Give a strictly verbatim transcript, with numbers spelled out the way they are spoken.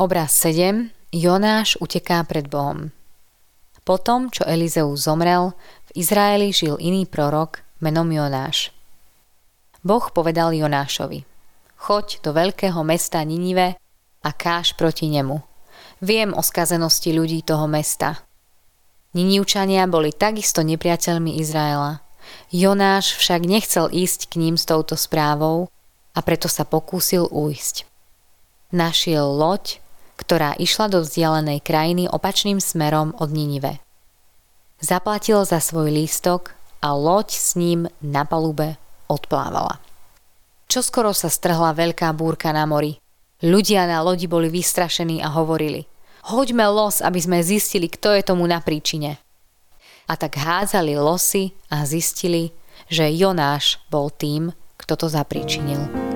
Obraz sedem. Jonáš uteká pred Bohom. Potom, čo Elizeus zomrel, v Izraeli žil iný prorok menom Jonáš. Boh povedal Jonášovi: Choď do veľkého mesta Ninive a káž proti nemu. Viem o skazenosti ľudí toho mesta. Ninivčania boli takisto nepriateľmi Izraela. Jonáš však nechcel ísť k ním s touto správou a preto sa pokúsil ujsť. Našiel loď, ktorá išla do vzdialenej krajiny opačným smerom od Ninive. Zaplatil za svoj lístok a loď s ním na palube odplávala. Čoskoro sa strhla veľká búrka na mori. Ľudia na lodi boli vystrašení a hovorili: Hoďme los, aby sme zistili, kto je tomu na príčine. A tak hádzali losy a zistili, že Jonáš bol tým, kto to zapríčinil.